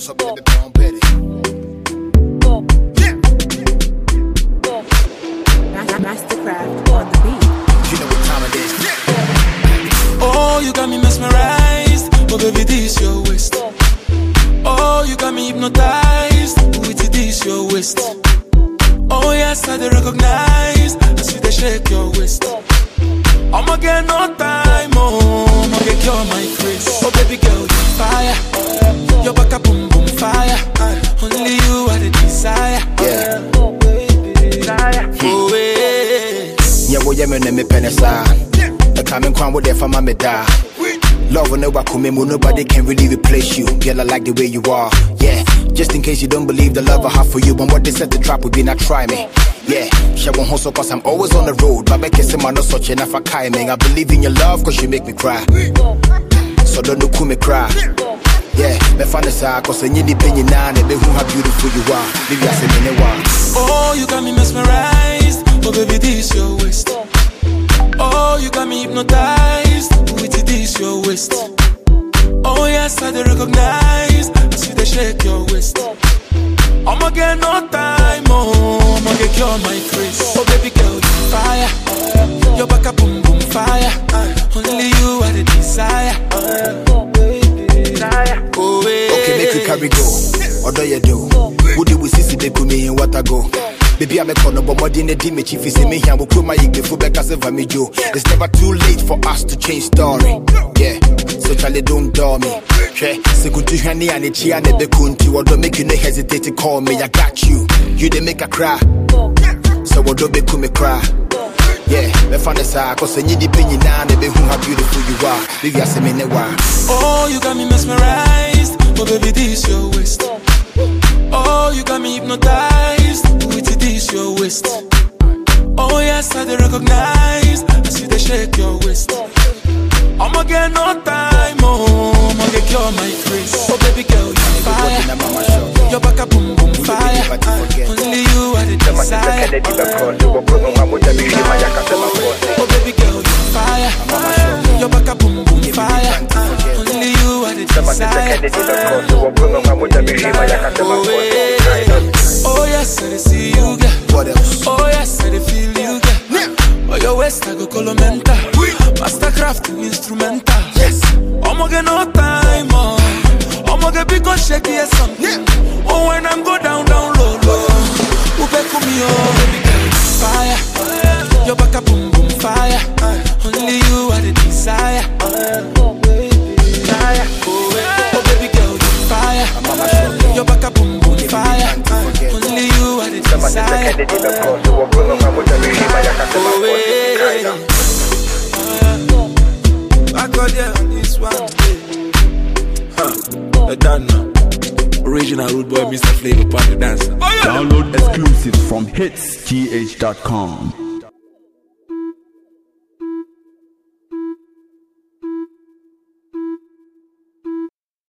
so baby, don't bet it. Mastercraft on the beat. You know what time it is. Oh, you got me mesmerized. Oh, baby, this your waist. Oh, you got me hypnotized. With this your waist. Oh, yes, I recognize. I see they shake your waist. I'ma get no time, oh, I'ma get cure my grace. Oh, baby girl, you fire. Your back up, boom, boom, fire. Only you are the desire. Yeah. Oh, baby. Oh, yeah, well, yeah, me penisa. The coming crown with their fama me da. Love when nobody can really replace you. Girl, I like the way you are. Yeah, just in case you don't believe the love I have for you. But what they set the trap would be not try me. Yeah, she won't hustle cause I'm always on the road. But make it man not such enough for I believe in your love cause you make me cry. So don't look me cry. Yeah, me fantasy cause you need opinion now. They who how beautiful you are. Baby, I say me one. Oh, you got me mesmerized. Oh, baby, this your waist. Oh, you got me hypnotized. With this your waist. Oh, yes, I recognize. I see they shake your waist. I'ma get no time, oh, I'ma get cure my grace. Oh, baby girl, you fire. Your back up, boom, boom, fire. Only you are the desire. Oh, baby. Oh, hey. Okay, make you carry go. Or do you do? Would you see the kumi in what I go? Baby, I'm a corner, but more than a dimage. If you see me here, we'll put my ink before back as if I'm a Joe. It's never too late for us to change story. Yeah, so Charlie, don't door me. Okay, so good to hear me and it's here and the country. Or don't make you no hesitate to call me. I got you. You didn't make a cry. So what don't make me cry. Yeah, me fantasy, cause I need opinion now. Baby, who how beautiful you are. Baby, I say me ne wa. Oh, you got me mesmerized. Oh, baby, this your waist. Oh, you got me hypnotized. With this your waist. Oh, yes, I recognize. I see they shake your waist. I'ma get no time, oh, I'ma get cure my grace. Oh, baby girl, you fire. Your back up, boom, boom, fire. Only you are the desire. Oh, baby girl, you fire. Your back up, boom, boom, fire. Only you are the desire. Oh, yes, I see you, girl. What else? Oh, yes, I feel you, girl. Oh, your waist, I go colomenta. Mastercraft instrumental. Yes. I'ma get no time, oh. I'ma get big or shaky or something. Oh, when I'm go down, down low, low. Who back with me, oh, baby girl, fire. Your back up, boom, boom, fire. Only you are the desire. Oh, baby. Oh, baby girl, fire. Your back up, boom, boom, fire. Only you are the desire. I got there on this one. Done now. Original Rude Boy, Mr. Flavor Party Dancer. Download exclusives from hitsgh.com.